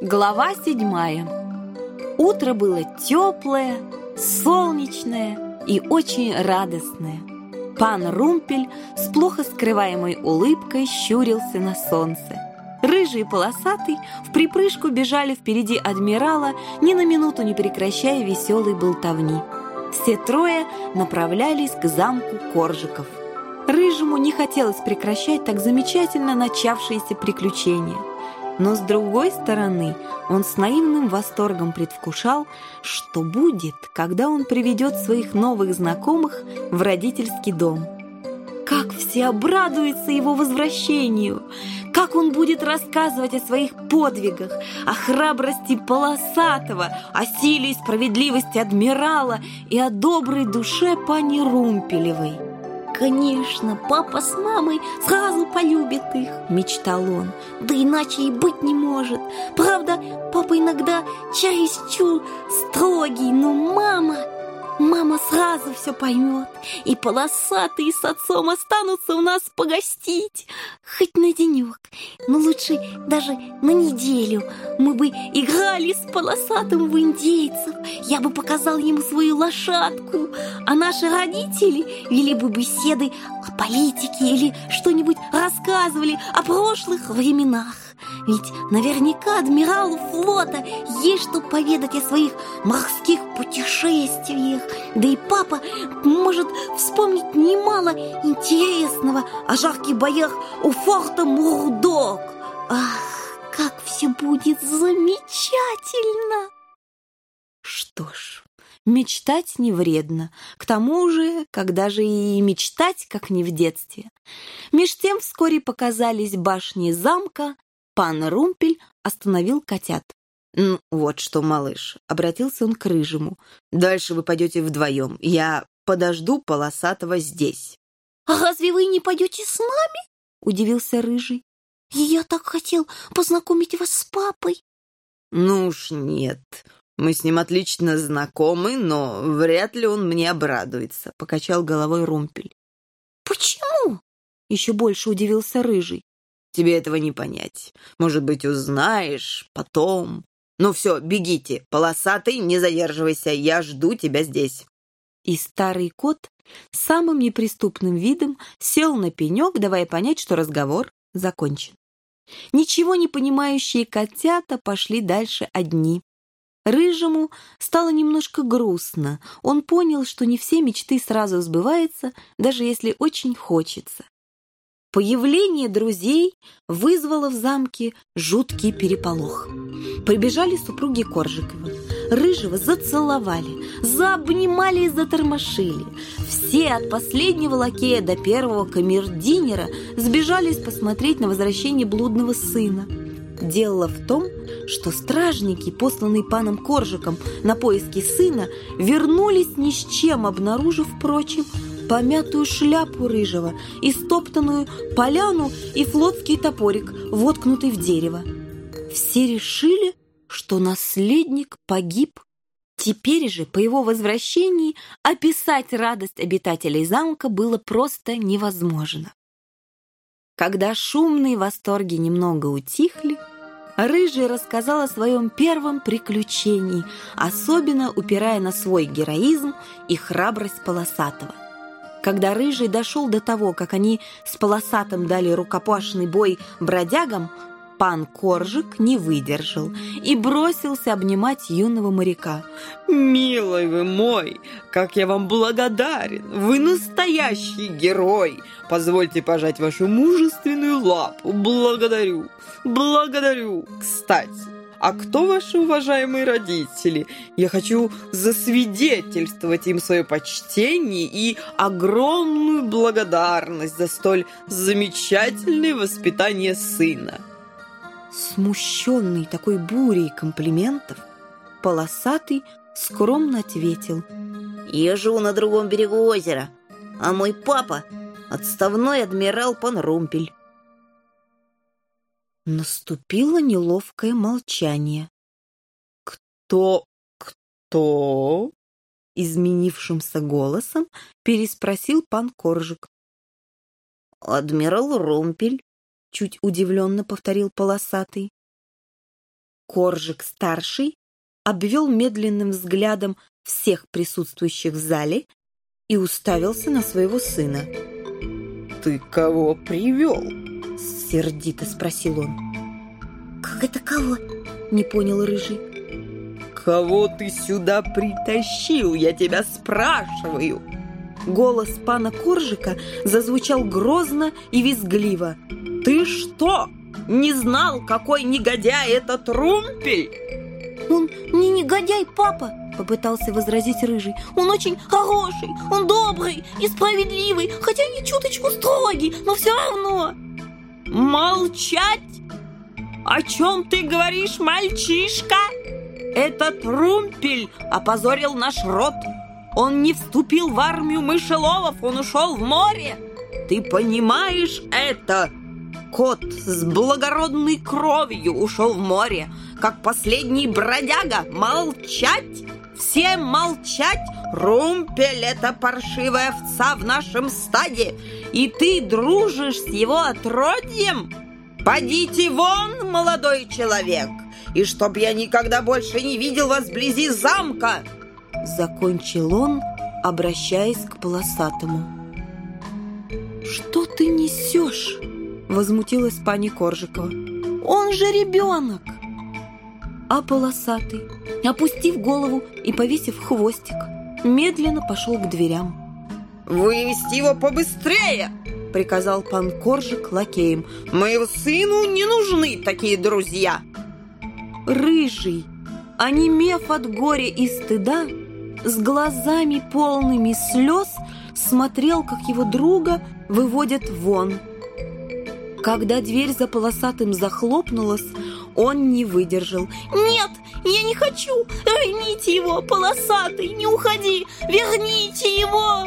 Глава 7. Утро было теплое, солнечное и очень радостное. Пан Румпель с плохо скрываемой улыбкой щурился на солнце. Рыжий и полосатый вприпрыжку бежали впереди адмирала, ни на минуту не прекращая веселой болтовни. Все трое направлялись к замку Коржиков. Рыжему не хотелось прекращать так замечательно начавшиеся приключения. Но, с другой стороны, он с наивным восторгом предвкушал, что будет, когда он приведет своих новых знакомых в родительский дом. Как все обрадуются его возвращению! Как он будет рассказывать о своих подвигах, о храбрости Полосатого, о силе и справедливости адмирала и о доброй душе пани Румпелевой! «Конечно, папа с мамой сразу полюбят их», — мечтал он. «Да иначе и быть не может. Правда, папа иногда чересчур строгий, но мама сразу все поймет. И Полосатый с отцом останутся у нас погостить. Хоть на денек, но лучше даже на неделю. Мы бы играли с Полосатым в индейцев. Я бы показал ему свою лошадку. А наши родители вели бы беседы о политике или что-нибудь рассказывали о прошлых временах. Ведь наверняка адмиралу флота есть что поведать о своих морских путешествиях. Да и папа может вспомнить немало интересного о жарких боях у форта Мурдок. Ах, как все будет замечательно! Что ж, мечтать не вредно. К тому же, когда же и мечтать, как не в детстве. Меж тем вскоре показались башни замка. Пан Румпель остановил котят. «Ну, вот что, малыш», — обратился он к Рыжему. «Дальше вы пойдете вдвоем. Я подожду Полосатого здесь». «А разве вы не пойдете с нами?» — удивился Рыжий. «Я так хотел познакомить вас с папой». «Ну уж нет. Мы с ним отлично знакомы, но вряд ли он мне обрадуется», — покачал головой Румпель. «Почему?» — еще больше удивился Рыжий. «Тебе этого не понять. Может быть, узнаешь потом. Ну все, бегите. Полосатый, не задерживайся. Я жду тебя здесь». И старый кот с самым неприступным видом сел на пенек, давая понять, что разговор закончен. Ничего не понимающие котята пошли дальше одни. Рыжему стало немножко грустно. Он понял, что не все мечты сразу сбываются, даже если очень хочется. Появление друзей вызвало в замке жуткий переполох. Прибежали супруги Коржиковы. Рыжего зацеловали, заобнимали и затормошили. Все, от последнего лакея до первого камердинера, сбежались посмотреть на возвращение блудного сына. Дело в том, что стражники, посланные паном Коржиком на поиски сына, вернулись ни с чем, обнаружив, впрочем, помятую шляпу Рыжего, истоптанную поляну и флотский топорик, воткнутый в дерево. Все решили, что наследник погиб. Теперь же, по его возвращении, описать радость обитателей замка было просто невозможно. Когда шумные восторги немного утихли, Рыжий рассказал о своем первом приключении, особенно упирая на свой героизм и храбрость Полосатого. Когда Рыжий дошел до того, как они с Полосатым дали рукопашный бой бродягам, пан Коржик не выдержал и бросился обнимать юного моряка. «Милый вы мой, как я вам благодарен! Вы настоящий герой! Позвольте пожать вашу мужественную лапу! Благодарю! Благодарю! Кстати, а кто ваши уважаемые родители? Я хочу засвидетельствовать им свое почтение и огромную благодарность за столь замечательное воспитание сына». Смущенный такой бурей комплиментов, Полосатый скромно ответил: «Я живу на другом берегу озера, а мой папа — отставной адмирал пан Румпель». Наступило неловкое молчание. «Кто? — изменившимся голосом переспросил пан Коржик. «Адмирал Румпель», — чуть удивленно повторил Полосатый. Коржик-старший обвел медленным взглядом всех присутствующих в зале и уставился на своего сына. «Ты кого привел?» — сердито спросил он. «Как это кого?» — не понял Рыжий. «Кого ты сюда притащил, я тебя спрашиваю?» Голос пана Коржика зазвучал грозно и визгливо. «Ты что, не знал, какой негодяй этот Румпель?» «Он не негодяй, папа!» — попытался возразить Рыжий. «Он очень хороший, он добрый и справедливый, хотя и чуточку строгий, но все равно!» «Молчать! О чем ты говоришь, мальчишка? Этот Румпель опозорил наш род. Он не вступил в армию мышеловов, он ушел в море. Ты понимаешь это? Кот с благородной кровью ушел в море, как последний бродяга. Молчать! Всем молчать! Румпель — это паршивая овца в нашем стаде, и ты дружишь с его отродьем? Подите вон, молодой человек, и чтоб я никогда больше не видел вас вблизи замка!» Закончил он, обращаясь к Полосатому. «Что ты несешь?» — возмутилась пани Коржикова. «Он же ребенок!» А Полосатый, опустив голову и повесив хвостик, медленно пошел к дверям. «Вывести его побыстрее!» — приказал пан Коржик лакеем. «Моему сыну не нужны такие друзья!» Рыжий, онемев от горя и стыда, с глазами полными слез смотрел, как его друга выводят вон. Когда дверь за Полосатым захлопнулась, он не выдержал. «Нет, я не хочу! Верните его, Полосатый, не уходи! Верните его!»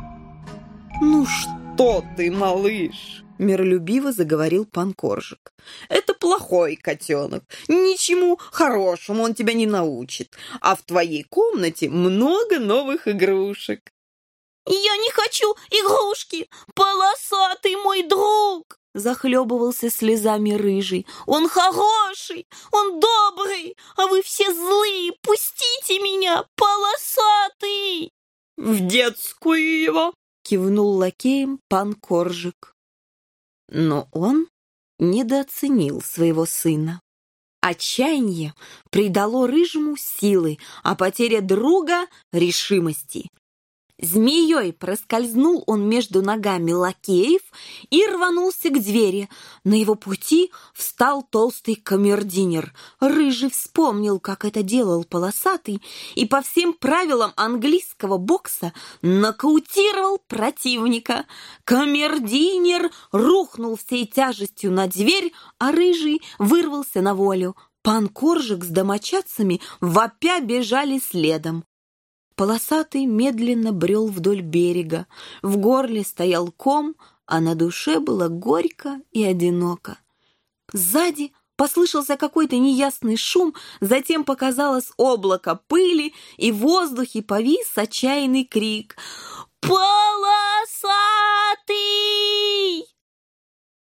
«Ну что ты, малыш?» — миролюбиво заговорил пан Коржик. «Это плохой котенок. Ничему хорошему он тебя не научит. А в твоей комнате много новых игрушек». «Я не хочу игрушки! Полосатый мой друг!» Захлебывался слезами Рыжий. «Он хороший, он добрый, а вы все злые! Пустите меня, Полосатый!» «В детскую его!» — кивнул лакеем пан Коржик. Но он недооценил своего сына. Отчаяние придало Рыжему силы, а потеря друга — решимости. Змеей проскользнул он между ногами лакеев и рванулся к двери. На его пути встал толстый камердинер. Рыжий вспомнил, как это делал Полосатый, и по всем правилам английского бокса нокаутировал противника. Камердинер рухнул всей тяжестью на дверь, а Рыжий вырвался на волю. Пан Коржик с домочадцами вопя бежали следом. Полосатый медленно брел вдоль берега. В горле стоял ком, а на душе было горько и одиноко. Сзади послышался какой-то неясный шум, затем показалось облако пыли, и в воздухе повис отчаянный крик. «Полосатый!